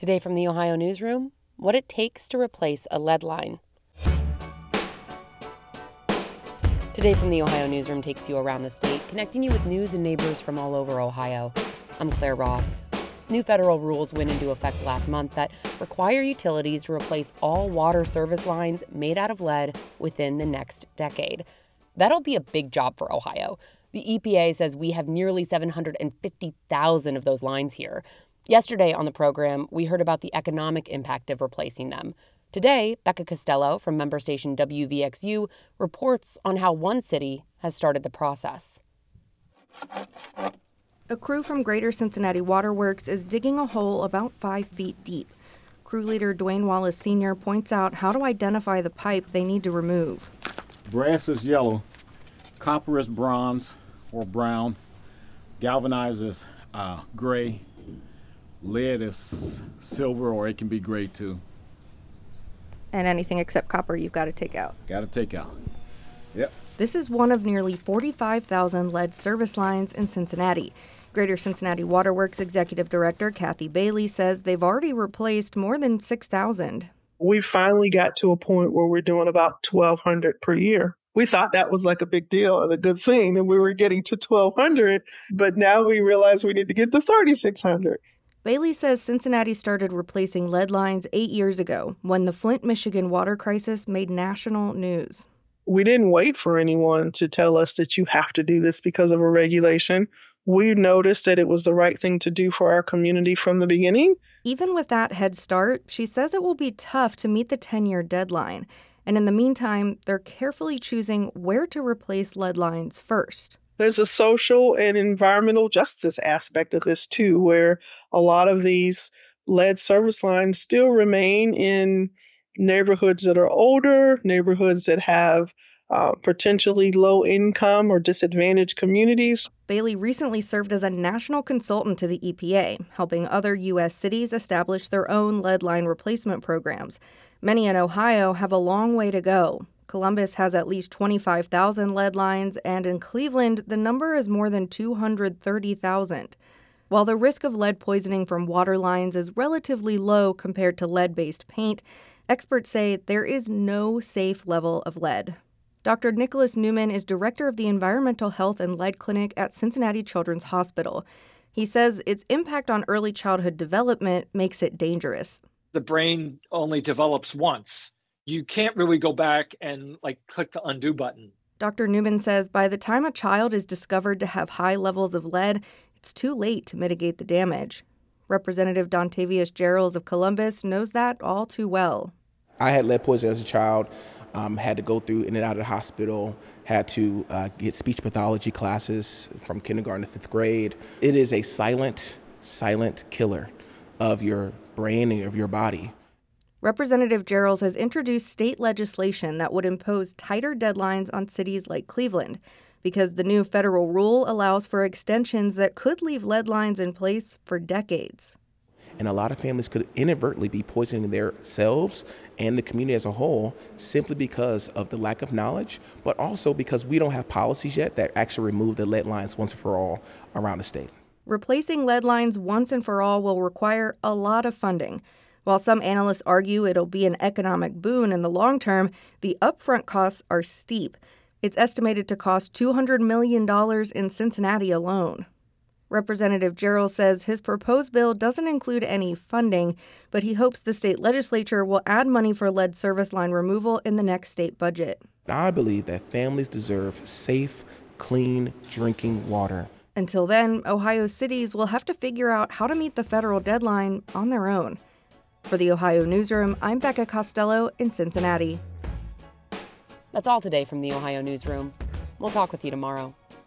Today from the Ohio Newsroom, what it takes to replace a lead line. Today from the Ohio Newsroom takes you around the state, connecting you with news and neighbors from all over Ohio. I'm Claire Roth. New federal rules went into effect last month that require utilities to replace all water service lines made out of lead within the next decade. That'll be a big job for Ohio. The EPA says we have nearly 750,000 of those lines here. Yesterday on the program, we heard about the economic impact of replacing them. Today, Becca Costello from member station WVXU reports on how one city has started the process. A crew from Greater Cincinnati Waterworks is digging a hole about 5 feet deep. Crew leader Dwayne Wallace Sr. points out how to identify the pipe they need to remove. Brass is yellow, copper is bronze or brown, galvanized is gray, lead is silver, or it can be gray too. And anything except copper you've got to take out. Got to take out. Yep. This is one of nearly 45,000 lead service lines in Cincinnati. Greater Cincinnati Waterworks Executive Director Kathy Bailey says they've already replaced more than 6,000. We finally got to a point where we're doing about 1,200 per year. We thought that was like a big deal and a good thing, and we were getting to 1,200, but now we realize we need to get to 3,600. Bailey says Cincinnati started replacing lead lines 8 years ago when the Flint, Michigan water crisis made national news. We didn't wait for anyone to tell us that you have to do this because of a regulation. We noticed that it was the right thing to do for our community from the beginning. Even with that head start, she says it will be tough to meet the 10-year deadline. And in the meantime, they're carefully choosing where to replace lead lines first. There's a social and environmental justice aspect of this, too, where a lot of these lead service lines still remain in neighborhoods that are older, neighborhoods that have potentially low income or disadvantaged communities. Bailey recently served as a national consultant to the EPA, helping other U.S. cities establish their own lead line replacement programs. Many in Ohio have a long way to go. Columbus has at least 25,000 lead lines, and in Cleveland, the number is more than 230,000. While the risk of lead poisoning from water lines is relatively low compared to lead-based paint, experts say there is no safe level of lead. Dr. Nicholas Newman is director of the Environmental Health and Lead Clinic at Cincinnati Children's Hospital. He says its impact on early childhood development makes it dangerous. The brain only develops once. You can't really go back and click the undo button. Dr. Newman says by the time a child is discovered to have high levels of lead, it's too late to mitigate the damage. Representative Dontavius Gerals of Columbus knows that all too well. I had lead poisoning as a child, had to go through in and out of the hospital, had to get speech pathology classes from kindergarten to 5th grade. It is a silent killer of your brain and of your body. Representative Gerals has introduced state legislation that would impose tighter deadlines on cities like Cleveland because the new federal rule allows for extensions that could leave lead lines in place for decades. And a lot of families could inadvertently be poisoning themselves and the community as a whole simply because of the lack of knowledge, but also because we don't have policies yet that actually remove the lead lines once and for all around the state. Replacing lead lines once and for all will require a lot of funding. While some analysts argue it'll be an economic boon in the long term, the upfront costs are steep. It's estimated to cost $200 million in Cincinnati alone. Representative Gerald says his proposed bill doesn't include any funding, but he hopes the state legislature will add money for lead service line removal in the next state budget. I believe that families deserve safe, clean drinking water. Until then, Ohio cities will have to figure out how to meet the federal deadline on their own. For the Ohio Newsroom, I'm Becca Costello in Cincinnati. That's all today from the Ohio Newsroom. We'll talk with you tomorrow.